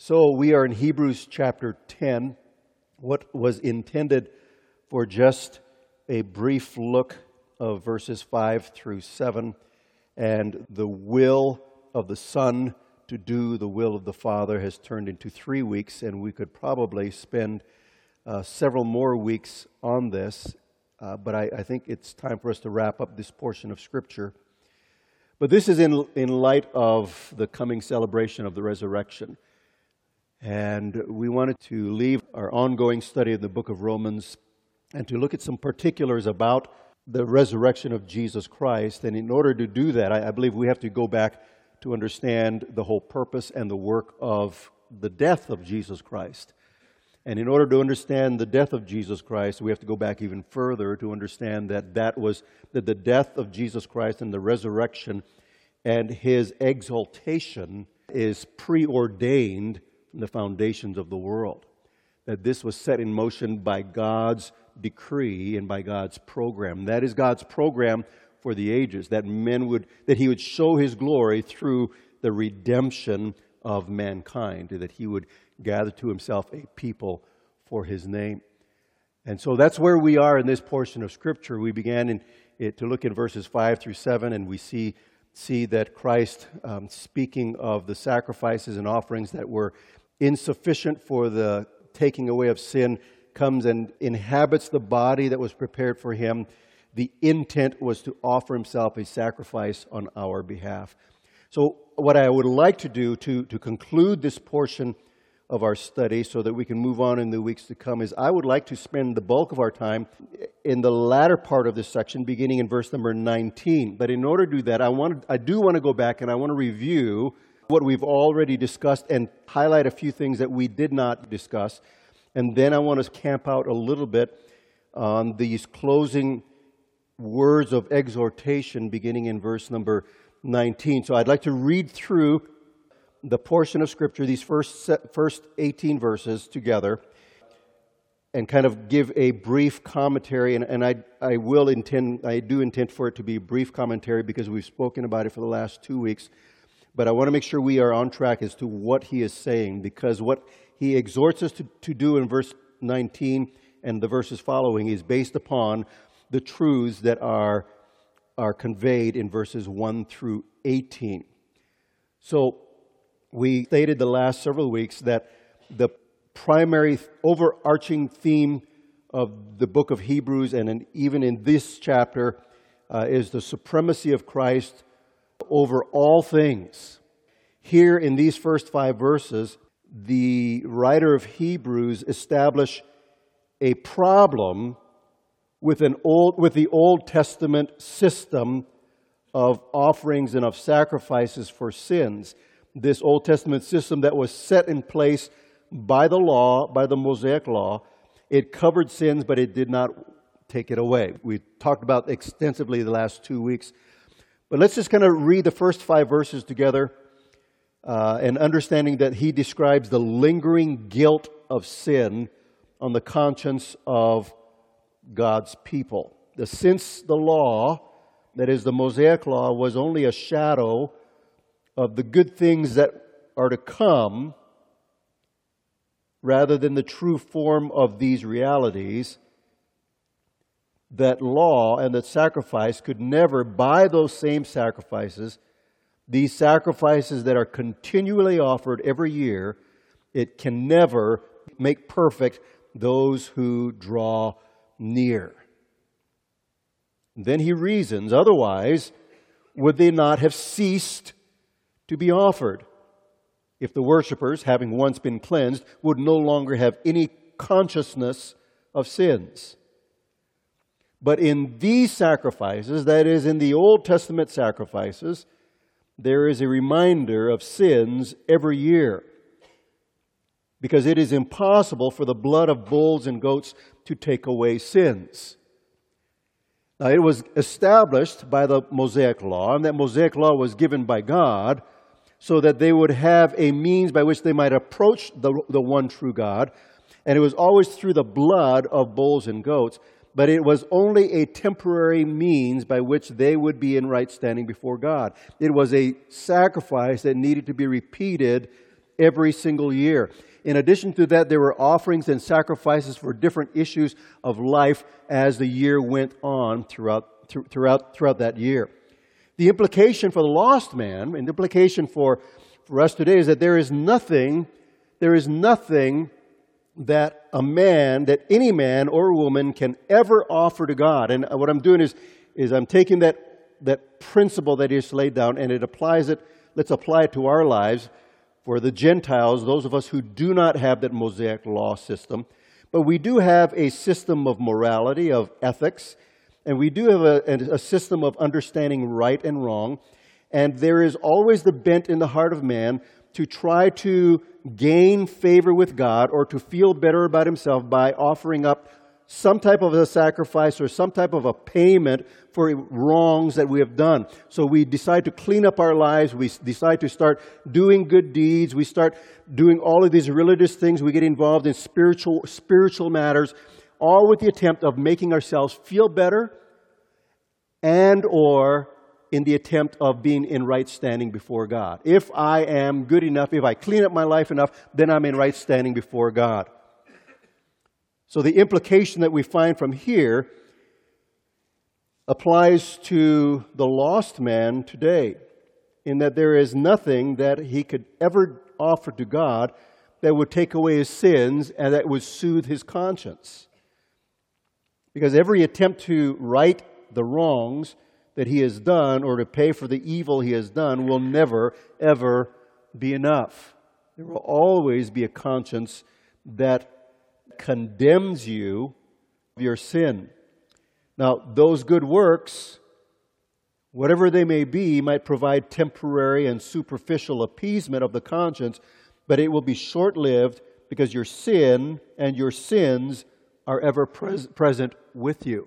So we are in Hebrews chapter 10, what was intended for just a brief look of verses 5 through 7, and the will of the Son to do the will of the Father has turned into 3 weeks, and we could probably spend several more weeks on this, but I think it's time for us to wrap up this portion of Scripture. But this is in light of the coming celebration of the resurrection. And we wanted to leave our ongoing study of the book of Romans and to look at some particulars about the resurrection of Jesus Christ. And in order to do that, I believe we have to go back to understand the whole purpose and the work of the death of Jesus Christ. And in order to understand the death of Jesus Christ, we have to go back even further to understand that the death of Jesus Christ and the resurrection and His exaltation is preordained from the foundations of the world. That this was set in motion by God's decree and by God's program. That is God's program for the ages, that He would show His glory through the redemption of mankind, that He would gather to Himself a people for His name. And so that's where we are in this portion of Scripture. We began to look in verses 5 through 7, and we see that Christ, speaking of the sacrifices and offerings that were insufficient for the taking away of sin, comes and inhabits the body that was prepared for Him. The intent was to offer Himself a sacrifice on our behalf. So what I would like to do to conclude this portion of our study so that we can move on in the weeks to come is I would like to spend the bulk of our time in the latter part of this section, beginning in verse number 19. But in order to do that, I do want to go back and I want to review what we've already discussed and highlight a few things that we did not discuss. And then I want to camp out a little bit on these closing words of exhortation beginning in verse number 19. So I'd like to read through the portion of Scripture, these first 18 verses together, and kind of give a brief commentary. And I do intend for it to be a brief commentary because we've spoken about it for the last 2 weeks. But I want to make sure we are on track as to what he is saying, because what he exhorts us to do in verse 19 and the verses following is based upon the truths that are conveyed in verses 1 through 18. So we stated the last several weeks that the primary overarching theme of the book of Hebrews, and even in this chapter, is the supremacy of Christ over all things. Here in these first 5 verses, the writer of Hebrews established a problem with the Old Testament system of offerings and of sacrifices for sins. This Old Testament system that was set in place by the law, by the Mosaic law. It covered sins, but it did not take it away. We talked about extensively the last 2 weeks. But let's just kind of read the first 5 verses together, and understanding that he describes the lingering guilt of sin on the conscience of God's people. Since the law, that is the Mosaic law, was only a shadow of the good things that are to come, rather than the true form of these realities, that law and that sacrifice could never, by those same sacrifices, these sacrifices that are continually offered every year, it can never make perfect those who draw near. Then he reasons, otherwise, would they not have ceased to be offered if the worshipers, having once been cleansed, would no longer have any consciousness of sins? But in these sacrifices, that is, in the Old Testament sacrifices, there is a reminder of sins every year, because it is impossible for the blood of bulls and goats to take away sins. Now, it was established by the Mosaic law, and that Mosaic law was given by God so that they would have a means by which they might approach the one true God, and it was always through the blood of bulls and goats. But it was only a temporary means by which they would be in right standing before God. It was a sacrifice that needed to be repeated every single year. In addition to that, there were offerings and sacrifices for different issues of life as the year went on throughout that year. The implication for the lost man, and the implication for us today, is that there is nothing that any man or woman can ever offer to God. And what I'm doing is I'm taking that principle that is laid down, and let's apply it to our lives for the Gentiles, those of us who do not have that Mosaic law system. But we do have a system of morality, of ethics, and we do have a system of understanding right and wrong. And there is always the bent in the heart of man to try to gain favor with God or to feel better about himself by offering up some type of a sacrifice or some type of a payment for wrongs that we have done. So we decide to clean up our lives. We decide to start doing good deeds. We start doing all of these religious things. We get involved in spiritual matters, all with the attempt of making ourselves feel better and or in the attempt of being in right standing before God. If I am good enough, if I clean up my life enough, then I'm in right standing before God. So the implication that we find from here applies to the lost man today, in that there is nothing that he could ever offer to God that would take away his sins and that would soothe his conscience. Because every attempt to right the wrongs that he has done or to pay for the evil he has done will never, ever be enough. There will always be a conscience that condemns you of your sin. Now, those good works, whatever they may be, might provide temporary and superficial appeasement of the conscience, but it will be short-lived because your sin and your sins are ever present with you.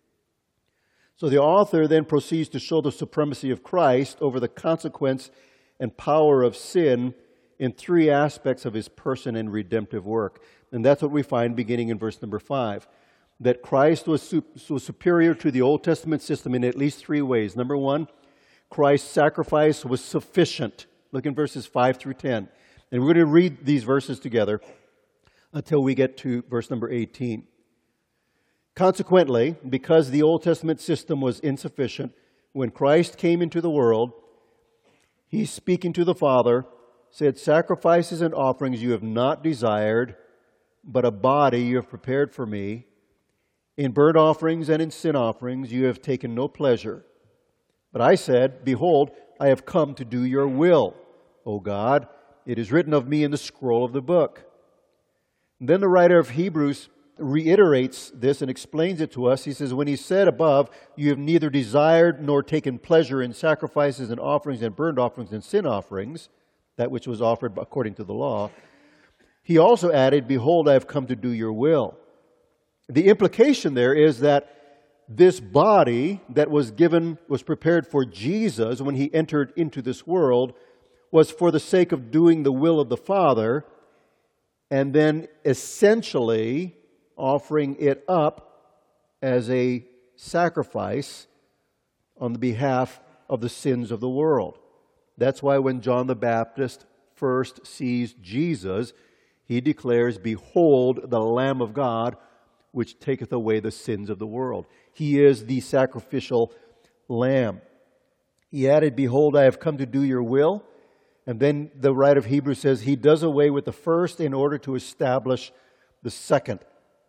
So the author then proceeds to show the supremacy of Christ over the consequence and power of sin in three aspects of his person and redemptive work. And that's what we find beginning in verse number 5. That Christ was superior to the Old Testament system in at least three ways. Number one, Christ's sacrifice was sufficient. Look in verses 5 through 10. And we're going to read these verses together until we get to verse number 18. Consequently, because the Old Testament system was insufficient, when Christ came into the world, he, speaking to the Father, said, "Sacrifices and offerings you have not desired, but a body you have prepared for me. In burnt offerings and in sin offerings you have taken no pleasure. But I said, Behold, I have come to do your will, O God. It is written of me in the scroll of the book." And then the writer of Hebrews reiterates this and explains it to us. He says, when he said above, you have neither desired nor taken pleasure in sacrifices and offerings and burnt offerings and sin offerings, that which was offered according to the law, he also added, "Behold, I have come to do your will." The implication there is that this body that was prepared for Jesus when he entered into this world was for the sake of doing the will of the Father, and then essentially offering it up as a sacrifice on the behalf of the sins of the world. That's why when John the Baptist first sees Jesus, he declares, "Behold, the Lamb of God, which taketh away the sins of the world." He is the sacrificial lamb. He added, "Behold, I have come to do your will." And then the writer of Hebrews says he does away with the first in order to establish the second.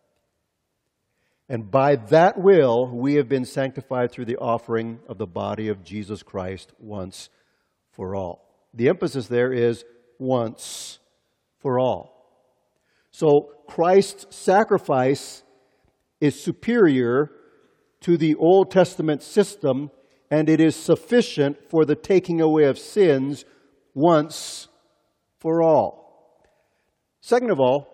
And by that will, we have been sanctified through the offering of the body of Jesus Christ once for all. The emphasis there is once for all. So Christ's sacrifice is superior to the Old Testament system, and it is sufficient for the taking away of sins once for all. Second of all,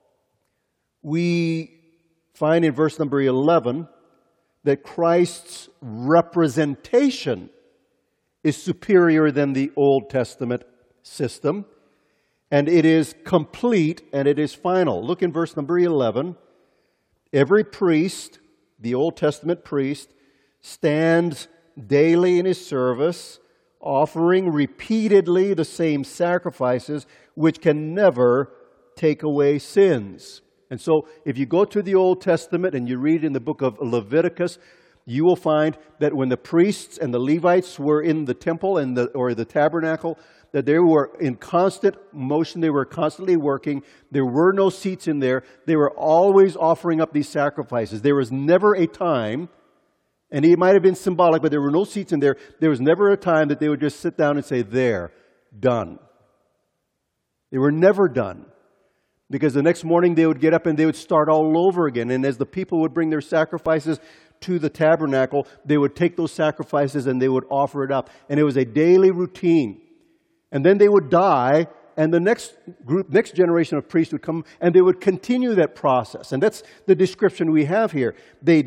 we find in verse number 11 that Christ's representation is superior than the Old Testament system, and it is complete and it is final. Look in verse number 11. Every priest, the Old Testament priest, stands daily in his service, offering repeatedly the same sacrifices, which can never take away sins. And so, if you go to the Old Testament and you read in the book of Leviticus, you will find that when the priests and the Levites were in the temple or the tabernacle, that they were in constant motion. They were constantly working. There were no seats in there. They were always offering up these sacrifices. There was never a time, and it might have been symbolic, but there were no seats in there. There was never a time that they would just sit down and say, "There, done." They were never done. Because the next morning they would get up and they would start all over again. And as the people would bring their sacrifices to the tabernacle, they would take those sacrifices and they would offer it up. And it was a daily routine. And then they would die, and the next generation of priests would come, and they would continue that process. And that's the description we have here. They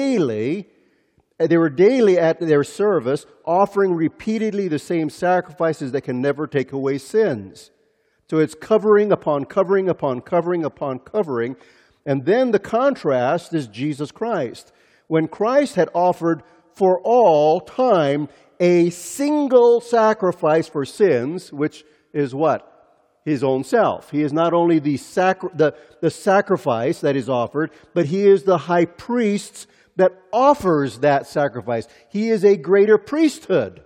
were daily at their service, offering repeatedly the same sacrifices that can never take away sins. So it's covering upon covering upon covering upon covering. And then the contrast is Jesus Christ. When Christ had offered for all time a single sacrifice for sins, which is what? His own self. He is not only the sacrifice that is offered, but He is the high priest that offers that sacrifice. He is a greater priesthood.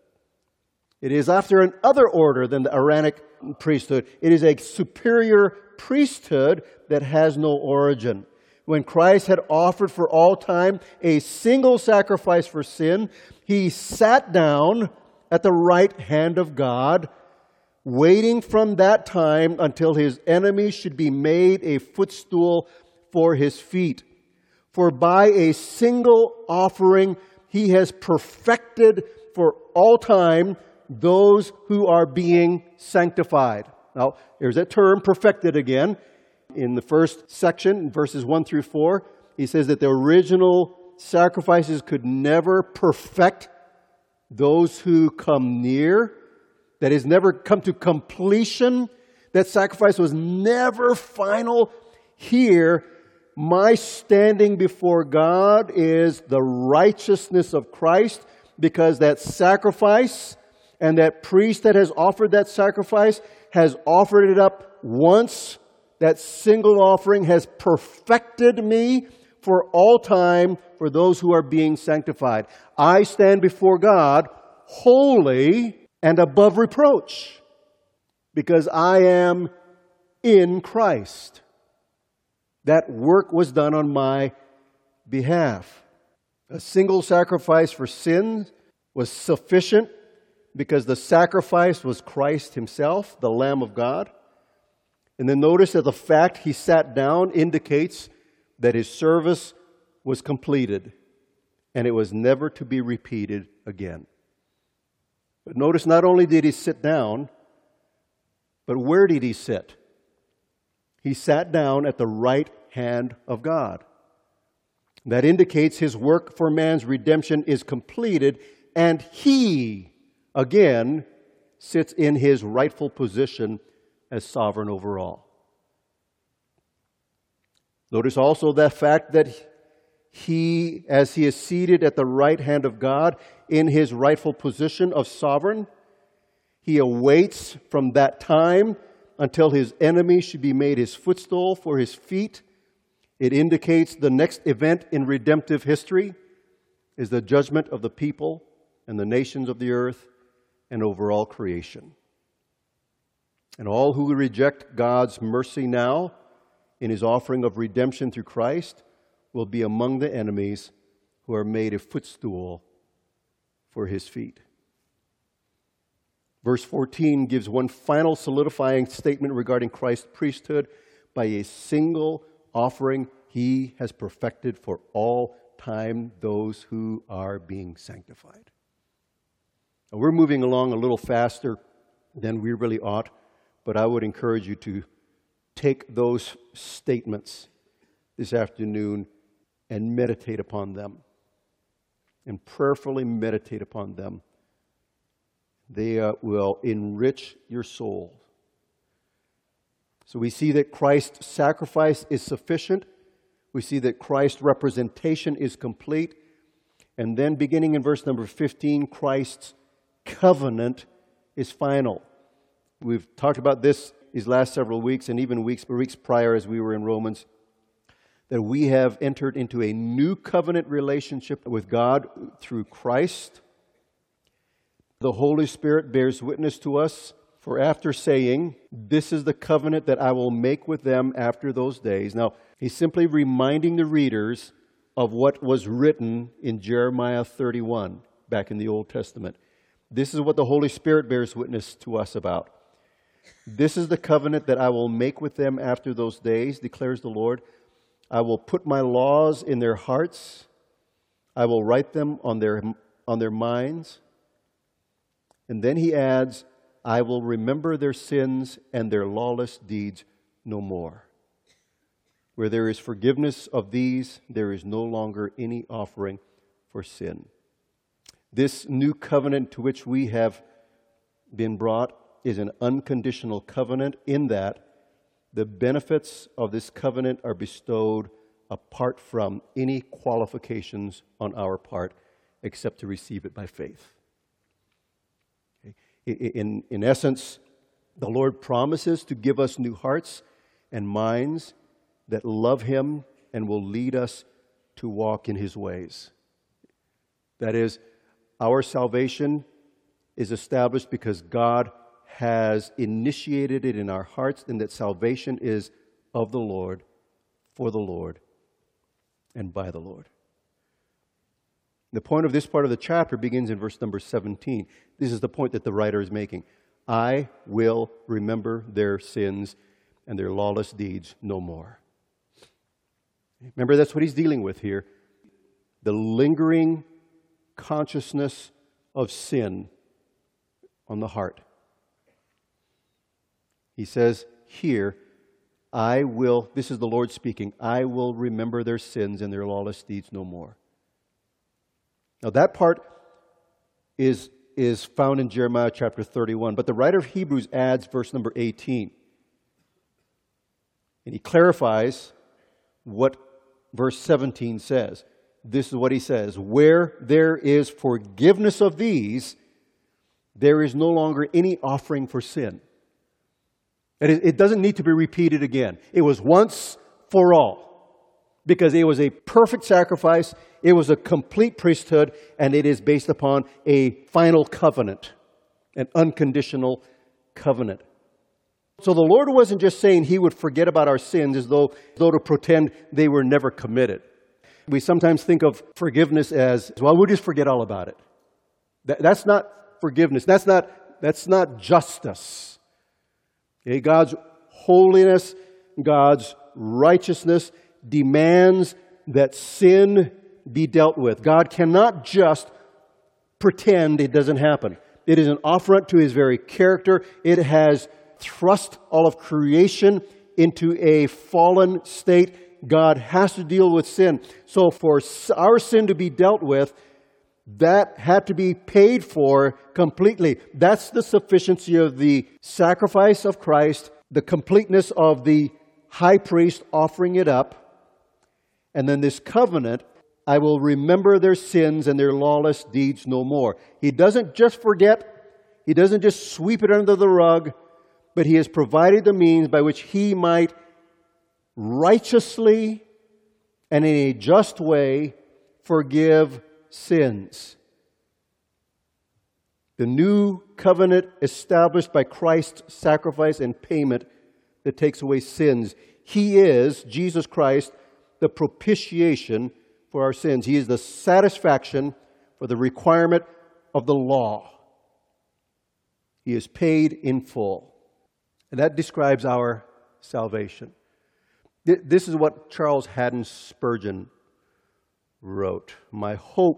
It is after another order than the Aaronic priesthood. It is a superior priesthood that has no origin. When Christ had offered for all time a single sacrifice for sin, He sat down at the right hand of God, waiting from that time until His enemies should be made a footstool for His feet. For by a single offering He has perfected for all time those who are being sanctified. Now, there's that term, perfected, again. In the first section, verses 1 through 4, he says that the original sacrifices could never perfect those who come near. That is, never come to completion. That sacrifice was never final. Here, my standing before God is the righteousness of Christ, because that sacrifice and that priest that has offered that sacrifice has offered it up once. That single offering has perfected me for all time for those who are being sanctified. I stand before God holy and above reproach because I am in Christ. That work was done on my behalf. A single sacrifice for sin was sufficient because the sacrifice was Christ Himself, the Lamb of God. And then notice that the fact He sat down indicates that His service was completed and it was never to be repeated again. But notice, not only did He sit down, but where did He sit? He sat down at the right hand of God. That indicates His work for man's redemption is completed, and He, again, sits in His rightful position as sovereign over all. Notice also the fact that He, as He is seated at the right hand of God in His rightful position of sovereign, He awaits from that time until His enemy should be made His footstool for His feet. It indicates the next event in redemptive history is the judgment of the people and the nations of the earth and over all creation. And all who reject God's mercy now in His offering of redemption through Christ will be among the enemies who are made a footstool for His feet. Verse 14 gives one final solidifying statement regarding Christ's priesthood. By a single offering, He has perfected for all time those who are being sanctified. Now, we're moving along a little faster than we really ought, but I would encourage you to take those statements this afternoon and meditate upon them, and prayerfully meditate upon them. They will enrich your soul. So we see that Christ's sacrifice is sufficient. We see that Christ's representation is complete. And then beginning in verse number 15, Christ's covenant is final. We've talked about this these last several weeks, and even weeks prior as we were in Romans, that we have entered into a new covenant relationship with God through Christ. The Holy Spirit bears witness to us, for after saying, "This is the covenant that I will make with them after those days." Now, he's simply reminding the readers of what was written in Jeremiah 31 back in the Old Testament. This is what the Holy Spirit bears witness to us about. "This is the covenant that I will make with them after those days, declares the Lord. I will put my laws in their hearts. I will write them on their minds." And then he adds, "I will remember their sins and their lawless deeds no more. Where there is forgiveness of these, there is no longer any offering for sin." This new covenant to which we have been brought is an unconditional covenant in that the benefits of this covenant are bestowed apart from any qualifications on our part except to receive it by faith. In essence, the Lord promises to give us new hearts and minds that love Him and will lead us to walk in His ways. That is, our salvation is established because God has initiated it in our hearts, and that salvation is of the Lord, for the Lord, and by the Lord. The point of this part of the chapter begins in verse number 17. This is the point that the writer is making. "I will remember their sins and their lawless deeds no more." Remember, that's what he's dealing with here. The lingering consciousness of sin on the heart. He says here, this is the Lord speaking, "I will remember their sins and their lawless deeds no more." Now that part is found in Jeremiah chapter 31, but the writer of Hebrews adds verse number 18. And he clarifies what verse 17 says. This is what he says: "Where there is forgiveness of these, there is no longer any offering for sin." And it doesn't need to be repeated again. It was once for all, because it was a perfect sacrifice, it was a complete priesthood, and it is based upon a final covenant, an unconditional covenant. So the Lord wasn't just saying He would forget about our sins as though to pretend they were never committed. We sometimes think of forgiveness as, well, we'll just forget all about it. That's not forgiveness. That's not justice. Okay, God's holiness, God's righteousness demands that sin be dealt with. God cannot just pretend it doesn't happen. It is an affront to His very character. It has thrust all of creation into a fallen state. God has to deal with sin. So for our sin to be dealt with, that had to be paid for completely. That's the sufficiency of the sacrifice of Christ, the completeness of the high priest offering it up. And then this covenant, "I will remember their sins and their lawless deeds no more." He doesn't just forget. He doesn't just sweep it under the rug, but He has provided the means by which He might righteously and in a just way forgive sins. The new covenant established by Christ's sacrifice and payment that takes away sins. He is, Jesus Christ, the propitiation for our sins. He is the satisfaction for the requirement of the law. He is paid in full. And that describes our salvation. This is what Charles Haddon Spurgeon wrote: "My hope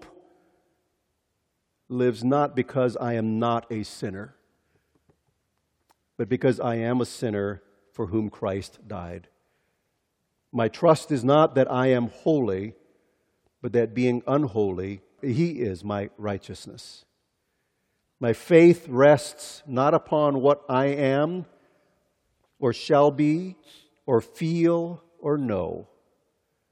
lives not because I am not a sinner, but because I am a sinner for whom Christ died. My trust is not that I am holy, but that being unholy, He is my righteousness. My faith rests not upon what I am, or shall be, or feel, or know,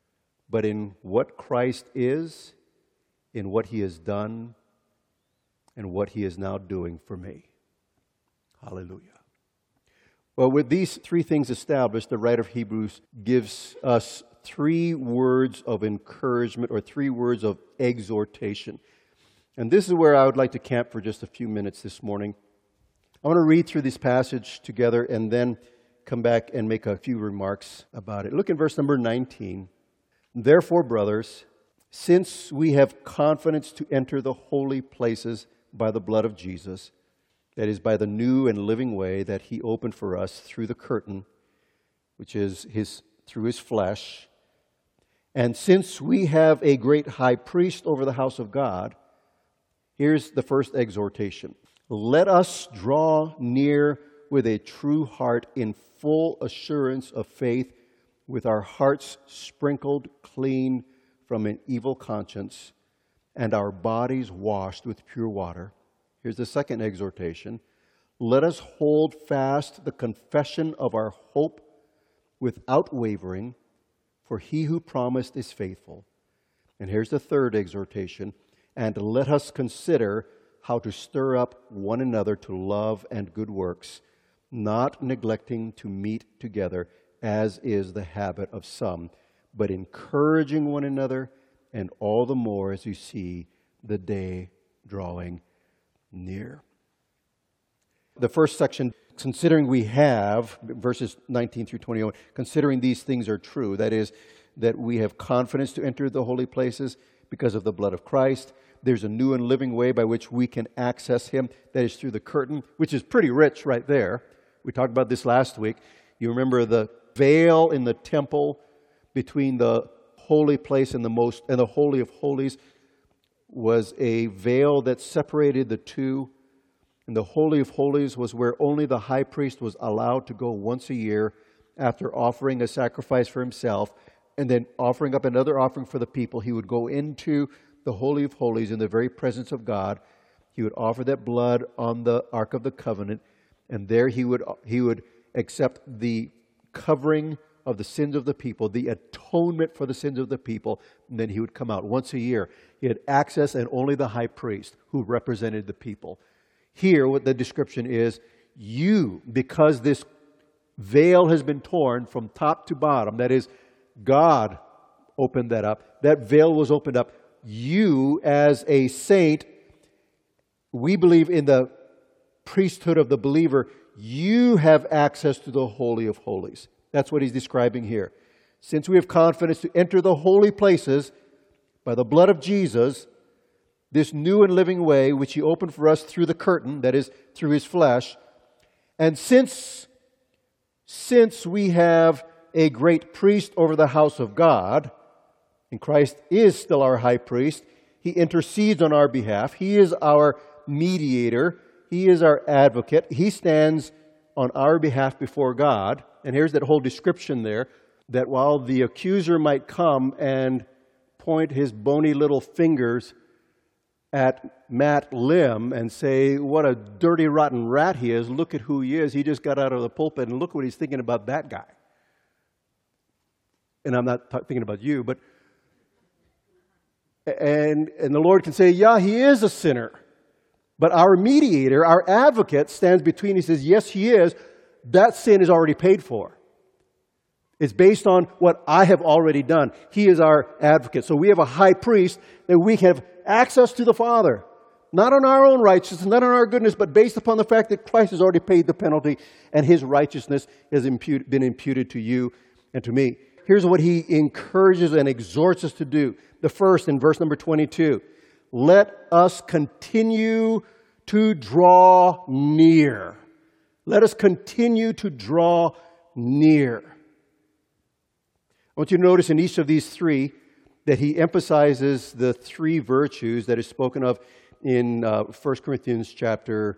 but in what Christ is, in what He has done, and what He is now doing for me. Hallelujah. Well, with these three things established, the writer of Hebrews gives us three words of encouragement or three words of exhortation. And this is where I would like to camp for just a few minutes this morning. I want to read through this passage together and then come back and make a few remarks about it. Look in verse number 19. Therefore, brothers, since we have confidence to enter the holy places by the blood of Jesus, that is, by the new and living way that He opened for us through the curtain, which is through His flesh, and since we have a great high priest over the house of God, here's the first exhortation. Let us draw near with a true heart in full assurance of faith, with our hearts sprinkled clean from an evil conscience and our bodies washed with pure water. Here's the second exhortation. Let us hold fast the confession of our hope without wavering, for He who promised is faithful. And here's the third exhortation. And let us consider how to stir up one another to love and good works, not neglecting to meet together, as is the habit of some, but encouraging one another, and all the more as you see the day drawing near. The first section, considering we have, verses 19 through 21, considering these things are true, that is, that we have confidence to enter the holy places because of the blood of Christ. There's a new and living way by which we can access Him, that is through the curtain, which is pretty rich right there. We talked about this last week. You remember the veil in the temple between the holy place and the Holy of Holies was a veil that separated the two. And the Holy of Holies was where only the high priest was allowed to go once a year after offering a sacrifice for himself and then offering up another offering for the people. He would go into the Holy of Holies in the very presence of God. He would offer that blood on the Ark of the Covenant, and there he would accept the covering of the sins of the people, the atonement for the sins of the people, and then he would come out once a year. He had access, and only the high priest who represented the people. Here, what the description is, you, because this veil has been torn from top to bottom, that is, God opened that up, that veil was opened up. You, as a saint, we believe in the priesthood of the believer, you have access to the Holy of Holies. That's what he's describing here. Since we have confidence to enter the holy places by the blood of Jesus, this new and living way which He opened for us through the curtain, that is, through His flesh, and since we have a great priest over the house of God, and Christ is still our high priest, He intercedes on our behalf. He is our mediator. He is our advocate. He stands on our behalf before God. And here's that whole description there, that while the accuser might come and point his bony little fingers at Matt Lim and say, what a dirty, rotten rat he is, look at who he is. He just got out of the pulpit and look what he's thinking about that guy. And I'm not thinking about you, but and the Lord can say, yeah, he is a sinner. But our mediator, our advocate, stands between. He says, yes, he is. That sin is already paid for. It's based on what I have already done. He is our advocate. So we have a high priest that we have access to the Father. Not on our own righteousness, not on our goodness, but based upon the fact that Christ has already paid the penalty and His righteousness has been imputed to you and to me. Here's what He encourages and exhorts us to do. The first, in verse number 22, let us continue to draw near. Let us continue to draw near. I want you to notice in each of these three that he emphasizes the three virtues that is spoken of in 1 Corinthians chapter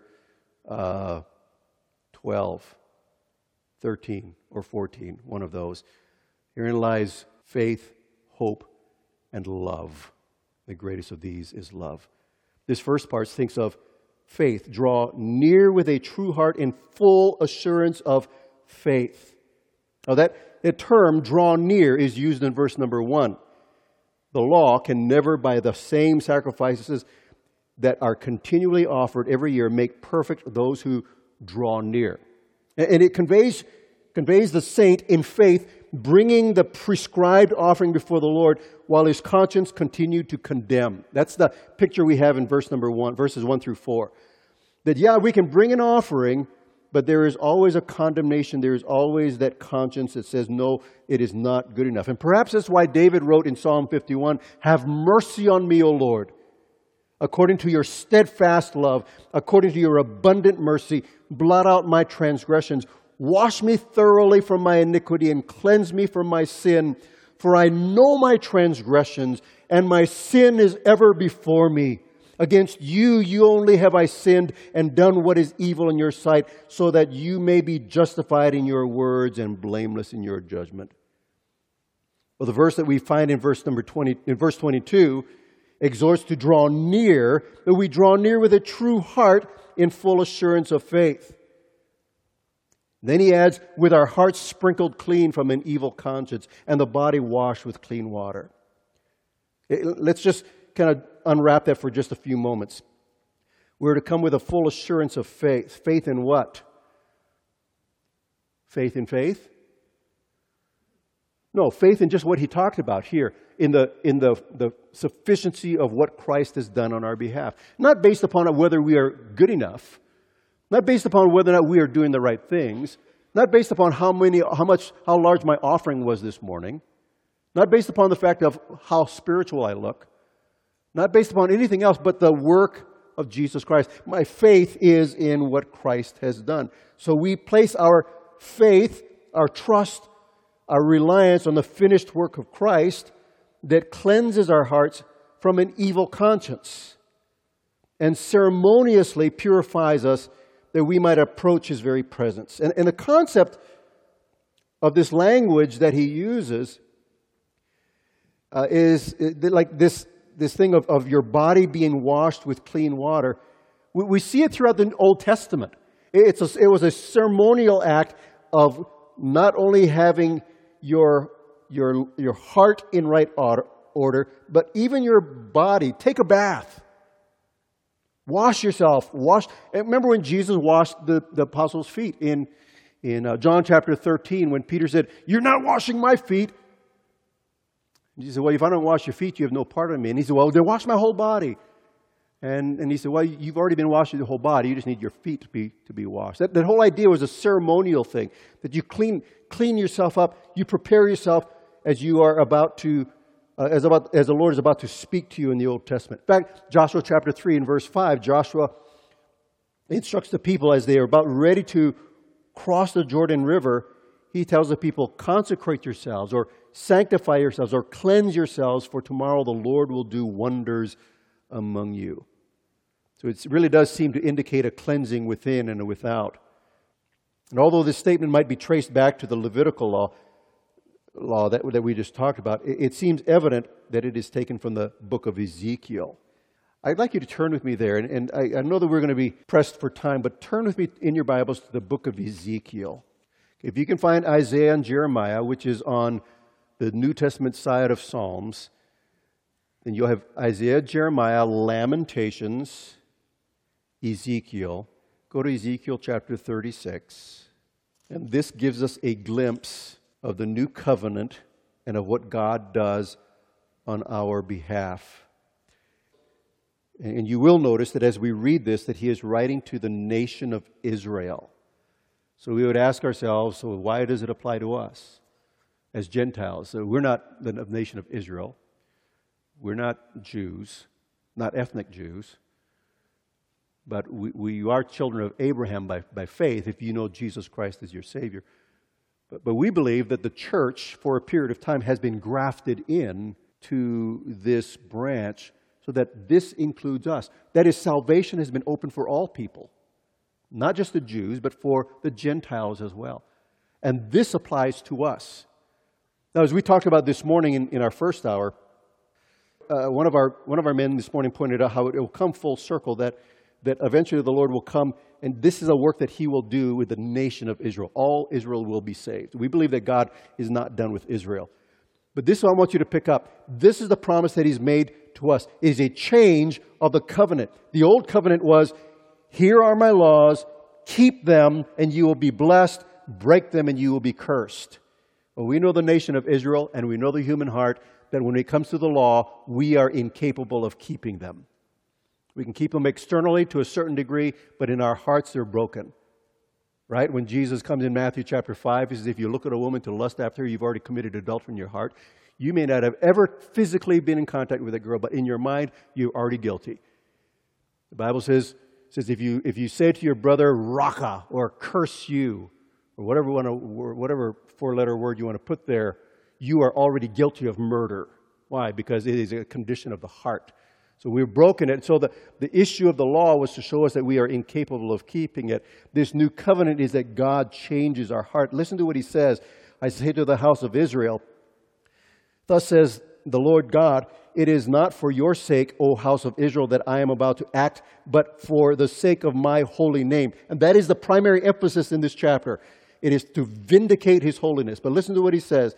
12, 13, or 14, one of those. Herein lies faith, hope, and love. The greatest of these is love. This first part thinks of faith. Draw near with a true heart in full assurance of faith. Now that term, draw near, is used in verse number 1. The law can never, by the same sacrifices, that are continually offered every year make perfect those who draw near. And it conveys the saint in faith, bringing the prescribed offering before the Lord while his conscience continued to condemn. That's the picture we have in verses 1 through 4. That, we can bring an offering, but there is always a condemnation. There is always that conscience that says, no, it is not good enough. And perhaps that's why David wrote in Psalm 51, "Have mercy on me, O Lord, according to your steadfast love, according to your abundant mercy, blot out my transgressions. Wash me thoroughly from my iniquity and cleanse me from my sin. For I know my transgressions, and my sin is ever before me. Against you only have I sinned and done what is evil in your sight, so that you may be justified in your words and blameless in your judgment." Well, the verse that we find in verse 22 exhorts to draw near, that we draw near with a true heart in full assurance of faith. Then he adds, with our hearts sprinkled clean from an evil conscience and the body washed with clean water. Let's just kind of unwrap that for just a few moments. We're to come with a full assurance of faith. Faith in what? Faith in faith? No, faith in just what he talked about here, in the sufficiency of what Christ has done on our behalf. Not based upon whether we are good enough, not based upon whether or not we are doing the right things, not based upon how large my offering was this morning, not based upon the fact of how spiritual I look, not based upon anything else but the work of Jesus Christ. My faith is in what Christ has done. So we place our faith, our trust, our reliance on the finished work of Christ that cleanses our hearts from an evil conscience and ceremoniously purifies us that we might approach His very presence. And the concept of this language that he uses is like this thing of your body being washed with clean water. We see it throughout the Old Testament. It was a ceremonial act of not only having your heart in right order, but even your body. Take a bath. Wash yourself. Remember when Jesus washed the apostles' feet in John chapter 13 when Peter said, "You're not washing my feet." And he said, "Well, if I don't wash your feet, you have no part of me." And he said, "Well, then wash my whole body." And he said, "Well, you've already been washing the whole body. You just need your feet to be washed." That whole idea was a ceremonial thing, that you clean yourself up, you prepare yourself as you are about to, as the Lord is about to speak to you in the Old Testament. In fact, Joshua chapter 3 and verse 5, Joshua instructs the people as they are about ready to cross the Jordan River. He tells the people, "Consecrate yourselves," or "Sanctify yourselves," or "Cleanse yourselves, for tomorrow the Lord will do wonders among you." So it really does seem to indicate a cleansing within and without. And although this statement might be traced back to the Levitical law that we just talked about, it seems evident that it is taken from the book of Ezekiel. I'd like you to turn with me there, and I know that we're going to be pressed for time, but turn with me in your Bibles to the book of Ezekiel. If you can find Isaiah and Jeremiah, which is on the New Testament side of Psalms, then you'll have Isaiah, Jeremiah, Lamentations, Ezekiel. Go to Ezekiel chapter 36. And this gives us a glimpse of the new covenant and of what God does on our behalf. And you will notice that as we read this, that he is writing to the nation of Israel. So we would ask ourselves, so why does it apply to us as Gentiles? So we're not the nation of Israel. We're not Jews, not ethnic Jews. But we are children of Abraham by faith, if you know Jesus Christ as your Savior. But we believe that the church, for a period of time, has been grafted in to this branch so that this includes us. That is, salvation has been open for all people. Not just the Jews, but for the Gentiles as well. And this applies to us. Now, as we talked about this morning in our first hour, one of our men this morning pointed out how it will come full circle, that eventually the Lord will come, and this is a work that He will do with the nation of Israel. All Israel will be saved. We believe that God is not done with Israel. But this is what I want you to pick up. This is the promise that He's made to us. It is a change of the covenant. The old covenant was, here are my laws, keep them and you will be blessed, break them and you will be cursed. Well, we know the nation of Israel and we know the human heart, that when it comes to the law, we are incapable of keeping them. We can keep them externally to a certain degree, but in our hearts they're broken. Right? When Jesus comes in Matthew chapter 5, he says, if you look at a woman to lust after her, you've already committed adultery in your heart. You may not have ever physically been in contact with a girl, but in your mind, you're already guilty. The Bible says if you say to your brother, raka, or curse you, or whatever four-letter word you want to put there, you are already guilty of murder. Why? Because it is a condition of the heart. So we're broken it. So the issue of the law was to show us that we are incapable of keeping it. This new covenant is that God changes our heart. Listen to what he says. I say to the house of Israel, thus says the Lord God, it is not for your sake, O house of Israel, that I am about to act, but for the sake of my holy name. And that is the primary emphasis in this chapter. It is to vindicate his holiness. But listen to what he says.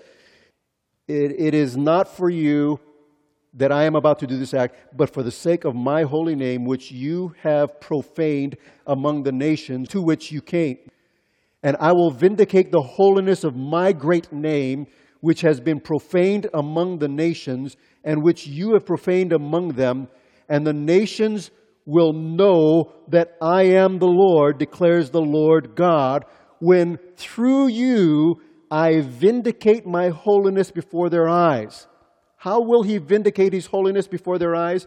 It is not for you that I am about to do this act, but for the sake of my holy name, which you have profaned among the nations to which you came. And I will vindicate the holiness of my great name, which has been profaned among the nations, and which you have profaned among them. And the nations will know that I am the Lord, declares the Lord God, when through you I vindicate my holiness before their eyes. How will he vindicate his holiness before their eyes?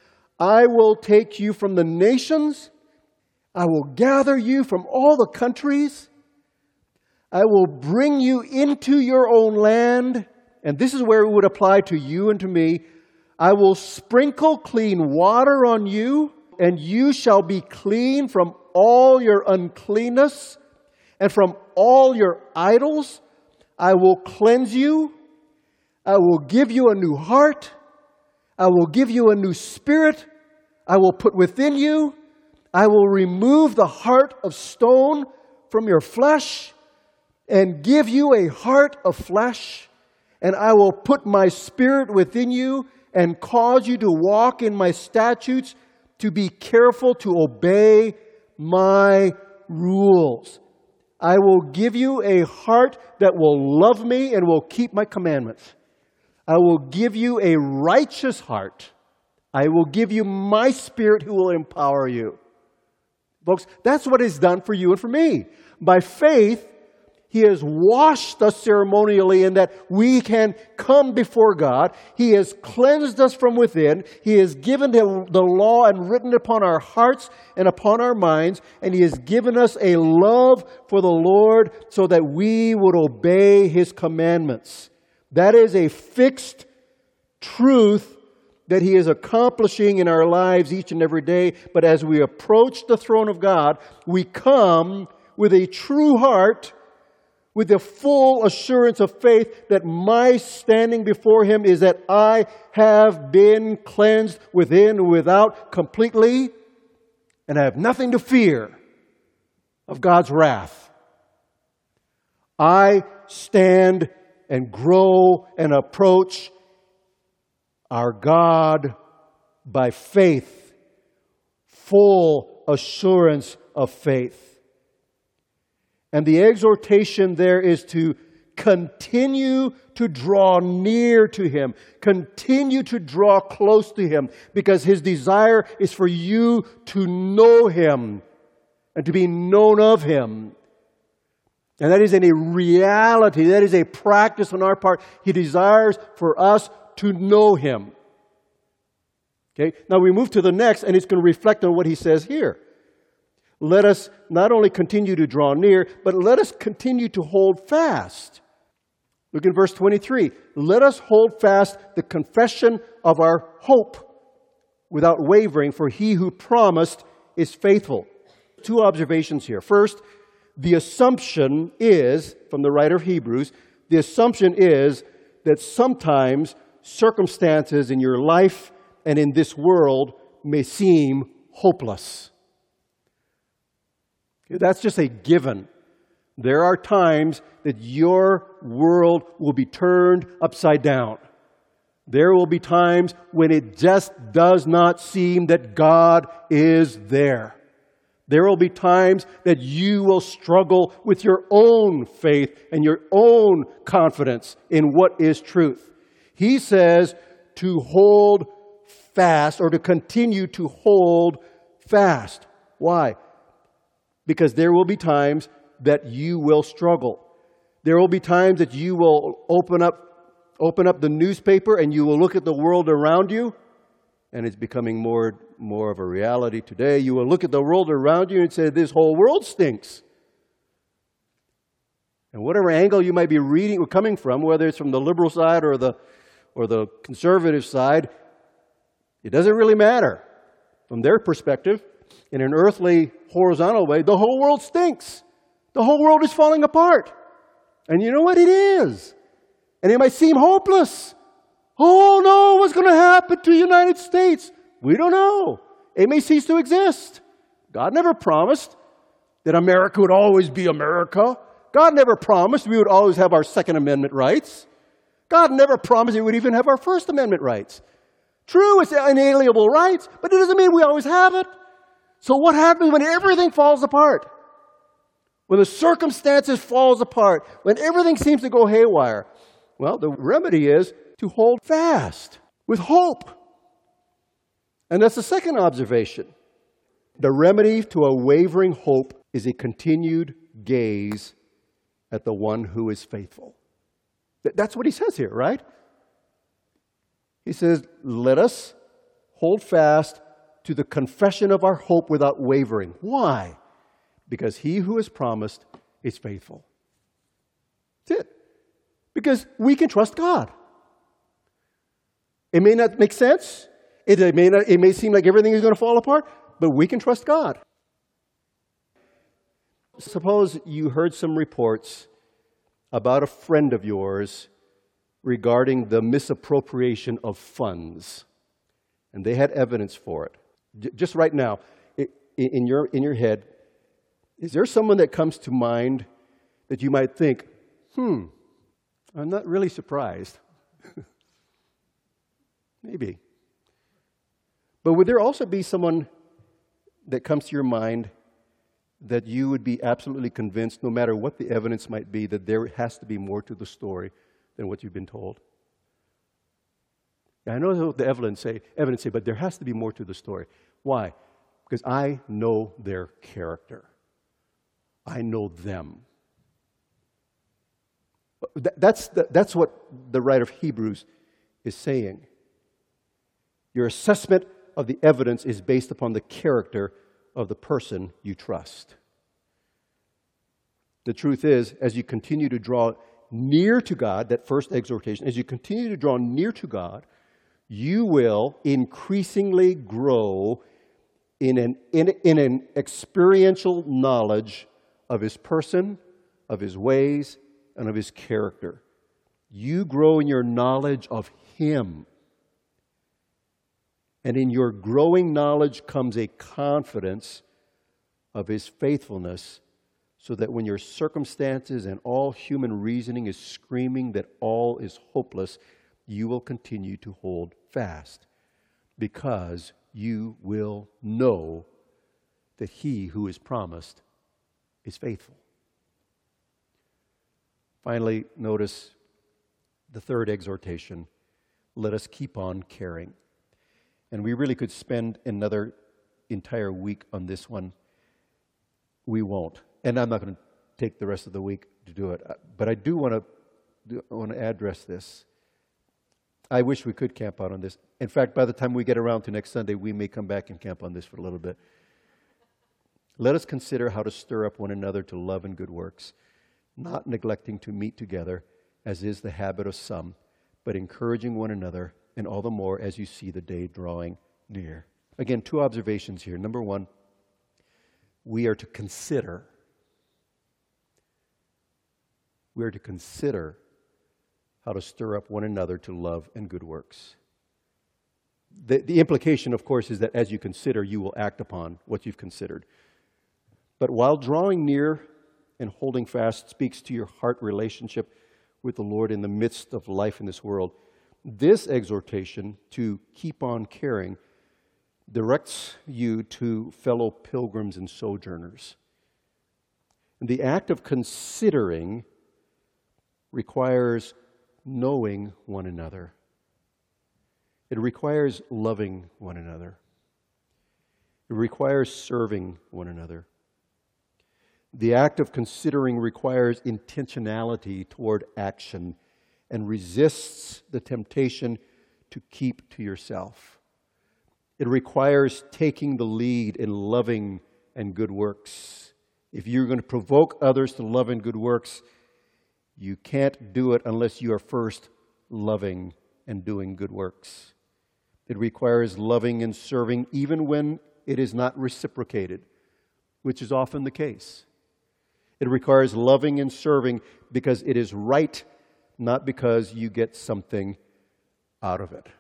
I will take you from the nations. I will gather you from all the countries. I will bring you into your own land. And this is where it would apply to you and to me. I will sprinkle clean water on you, and you shall be clean from all your uncleanness and from all your idols. I will cleanse you. I will give you a new heart. I will give you a new spirit. I will put within you. I will remove the heart of stone from your flesh and give you a heart of flesh. And I will put my spirit within you and cause you to walk in my statutes, to be careful to obey my rules. I will give you a heart that will love me and will keep my commandments. I will give you a righteous heart. I will give you my spirit who will empower you. Folks, that's what is done for you and for me. By faith, he has washed us ceremonially in that we can come before God. He has cleansed us from within. He has given the law and written it upon our hearts and upon our minds. And he has given us a love for the Lord so that we would obey his commandments. That is a fixed truth that he is accomplishing in our lives each and every day. But as we approach the throne of God, we come with a true heart, with the full assurance of faith that my standing before him is that I have been cleansed within and without completely, and I have nothing to fear of God's wrath. I stand and grow and approach our God by faith, full assurance of faith. And the exhortation there is to continue to draw near to him, continue to draw close to him, because his desire is for you to know him and to be known of him. And that is a reality, that is a practice on our part. He desires for us to know him. Okay, now we move to the next, and it's going to reflect on what he says here. Let us not only continue to draw near, but let us continue to hold fast. Look in verse 23. Let us hold fast the confession of our hope without wavering, for he who promised is faithful. Two observations here. First, the assumption is, from the writer of Hebrews, the assumption is that sometimes circumstances in your life and in this world may seem hopeless. That's just a given. There are times that your world will be turned upside down. There will be times when it just does not seem that God is there. There will be times that you will struggle with your own faith and your own confidence in what is truth. He says to hold fast, or to continue to hold fast. Why? Because there will be times that you will struggle. There will be times that you will open up the newspaper and you will look at the world around you, and it's becoming more of a reality today. You will look at the world around you and say, this whole world stinks. And whatever angle you might be reading or coming from, whether it's from the liberal side or the conservative side, it doesn't really matter. From their perspective, in an earthly, horizontal way, the whole world stinks. The whole world is falling apart. And you know what? It is. And it might seem hopeless. Oh no, what's going to happen to the United States? We don't know. It may cease to exist. God never promised that America would always be America. God never promised we would always have our Second Amendment rights. God never promised we would even have our First Amendment rights. True, it's inalienable rights, but it doesn't mean we always have it. So what happens when everything falls apart? When the circumstances falls apart, when everything seems to go haywire? Well, the remedy is to hold fast with hope. And that's the second observation. The remedy to a wavering hope is a continued gaze at the one who is faithful. That's what he says here, right? He says, let us hold fast to the confession of our hope without wavering. Why? Because he who has promised is faithful. That's it. Because we can trust God. It may not make sense. It may seem like everything is going to fall apart, but we can trust God. Suppose you heard some reports about a friend of yours regarding the misappropriation of funds, and they had evidence for it. Just right now, in your head, is there someone that comes to mind that you might think, I'm not really surprised? Maybe. But would there also be someone that comes to your mind that you would be absolutely convinced, no matter what the evidence might be, that there has to be more to the story than what you've been told? I know what the evidence say, but there has to be more to the story. Why? Because I know their character. I know them. That's what the writer of Hebrews is saying. Your assessment of the evidence is based upon the character of the person you trust. The truth is, as you continue to draw near to God, that first exhortation, as you continue to draw near to God, you will increasingly grow in an experiential knowledge of His person, of His ways, and of His character. You grow in your knowledge of Him. And in your growing knowledge comes a confidence of His faithfulness, so that when your circumstances and all human reasoning is screaming that all is hopeless, you will continue to hold fast, because you will know that He who is promised is faithful. Finally, notice the third exhortation: let us keep on caring. And we really could spend another entire week on this one. We won't. And I'm not going to take the rest of the week to do it. But I do want to address this. I wish we could camp out on this. In fact, by the time we get around to next Sunday, we may come back and camp on this for a little bit. Let us consider how to stir up one another to love and good works, not neglecting to meet together, as is the habit of some, but encouraging one another, and all the more as you see the day drawing near. Again, two observations here. Number one, we are to consider. We are to consider how to stir up one another to love and good works. The implication, of course, is that as you consider, you will act upon what you've considered. But while drawing near and holding fast speaks to your heart relationship with the Lord in the midst of life in this world, This exhortation to keep on caring directs you to fellow pilgrims and sojourners. The act of considering requires knowing one another. It requires loving one another. It requires serving one another. The act of considering requires intentionality toward action and resists the temptation to keep to yourself. It requires taking the lead in loving and good works. If you're going to provoke others to love and good works, you can't do it unless you are first loving and doing good works. It requires loving and serving even when it is not reciprocated, which is often the case. It requires loving and serving because it is right, not because you get something out of it.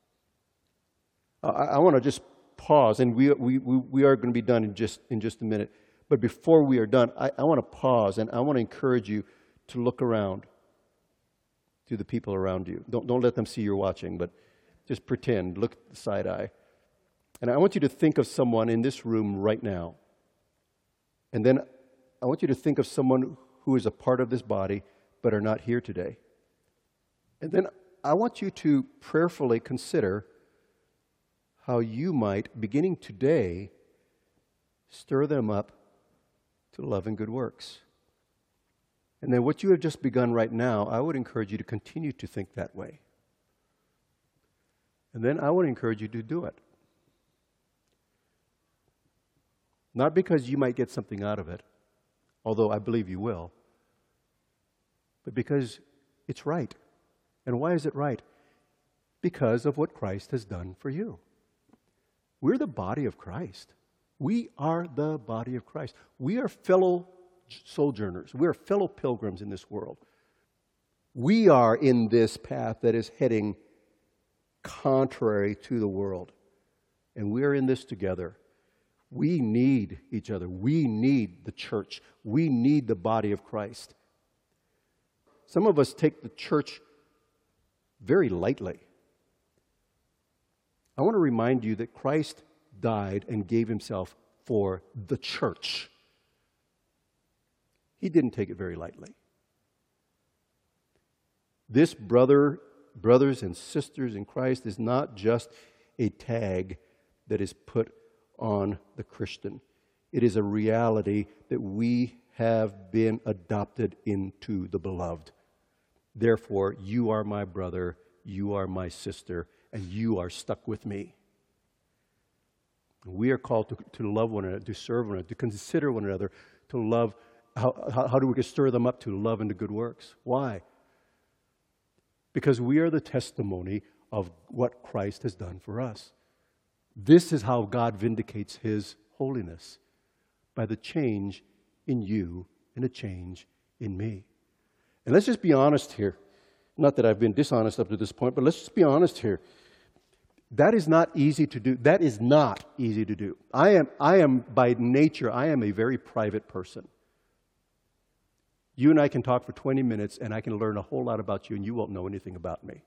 I want to just pause, and we are going to be done in just a minute. But before we are done, I want to pause, and I want to encourage you to look around to the people around you. Don't let them see you're watching, but just pretend, look at the side eye. And I want you to think of someone in this room right now. And then I want you to think of someone who is a part of this body but are not here today. And then I want you to prayerfully consider how you might, beginning today, stir them up to love and good works. And then what you have just begun right now, I would encourage you to continue to think that way. And then I would encourage you to do it. Not because you might get something out of it, although I believe you will, but because it's right. And why is it right? Because of what Christ has done for you. We're the body of Christ. We are the body of Christ. We are fellow sojourners. We are fellow pilgrims in this world. We are in this path that is heading contrary to the world. And we are in this together. We need each other. We need the church. We need the body of Christ. Some of us take the church very lightly. I want to remind you that Christ died and gave himself for the church. He didn't take it very lightly. This brothers and sisters in Christ is not just a tag that is put on the Christian. It is a reality that we have been adopted into the beloved. Therefore, you are my brother, you are my sister, and you are stuck with me. We are called to love one another, to serve one another, to consider one another, to love. How do we stir them up to love and to good works? Why? Because we are the testimony of what Christ has done for us. This is how God vindicates His holiness, by the change in you and a change in me. And let's just be honest here. Not that I've been dishonest up to this point, but let's just be honest here. That is not easy to do. That is not easy to do. I am by nature, I am a very private person. You and I can talk for 20 minutes and I can learn a whole lot about you and you won't know anything about me.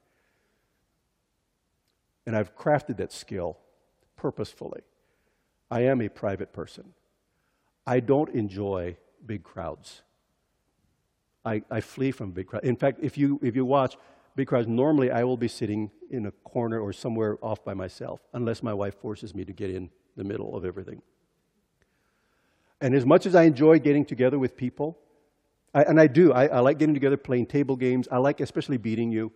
And I've crafted that skill purposefully. I am a private person. I don't enjoy big crowds. I flee from big crowds. In fact, if you watch big crowds, normally I will be sitting in a corner or somewhere off by myself, unless my wife forces me to get in the middle of everything. And as much as I enjoy getting together with people, I like getting together, playing table games. I like especially beating you.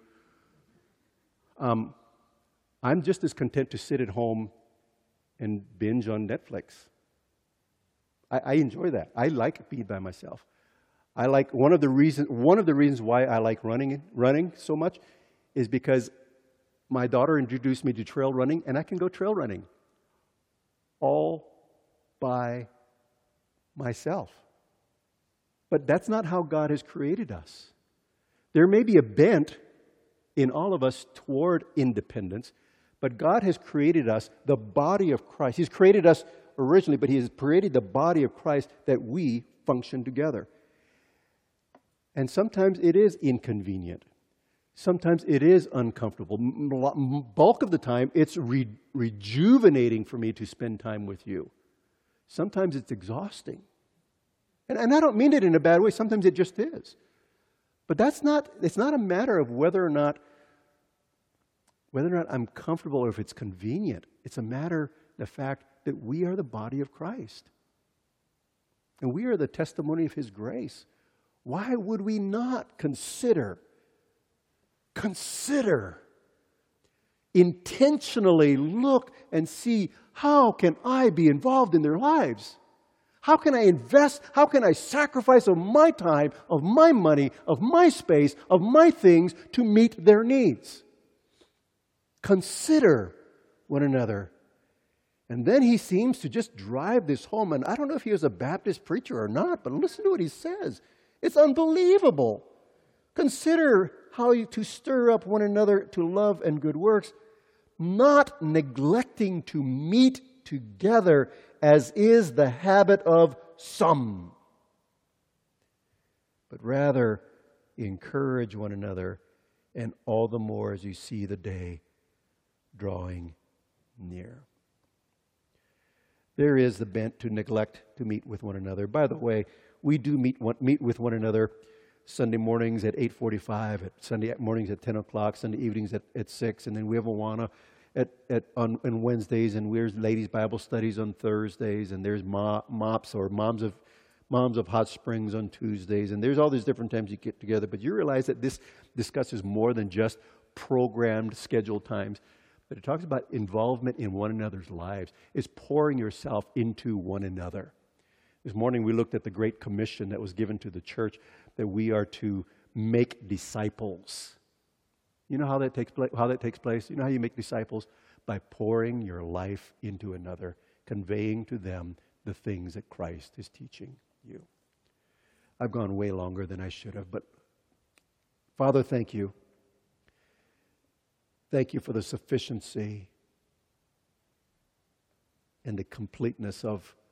I'm just as content to sit at home and binge on Netflix. I enjoy that. I like being by myself. I like one of the reasons why I like running so much is because my daughter introduced me to trail running, and I can go trail running all by myself. But that's not how God has created us. There may be a bent in all of us toward independence, but God has created us, the body of Christ. He's created us originally, but He has created the body of Christ that we function together. And sometimes it is inconvenient Sometimes it is uncomfortable. Bulk of the time, it's rejuvenating for me to spend time with you. Sometimes it's exhausting. And I don't mean it in a bad way. Sometimes it just is. But it's not a matter of whether or not I'm comfortable or if it's convenient. It's a matter of the fact that we are the body of Christ. And we are the testimony of His grace. Why would we not consider, intentionally look and see, how can I be involved in their lives? How can I invest? How can I sacrifice of my time, of my money, of my space, of my things to meet their needs? Consider one another. And then he seems to just drive this home. And I don't know if he was a Baptist preacher or not, but listen to what he says. It's unbelievable. Consider how to stir up one another to love and good works, not neglecting to meet together as is the habit of some, but rather encourage one another, and all the more as you see the day drawing near. There is the bent to neglect to meet with one another. By the way, we do meet with one another Sunday mornings at 8:45, Sunday mornings at 10 o'clock, Sunday evenings at 6, and then we have Awana on Wednesdays, and there's ladies' Bible studies on Thursdays, and there's MOPS or Moms of Hot Springs on Tuesdays, and there's all these different times you get together. But you realize that this discusses more than just programmed, scheduled times. But it talks about involvement in one another's lives. It's pouring yourself into one another. This morning we looked at the Great Commission that was given to the church, that we are to make disciples. You know how that takes place? You know how you make disciples? By pouring your life into another, conveying to them the things that Christ is teaching you. I've gone way longer than I should have, but Father, thank you. Thank you for the sufficiency and the completeness of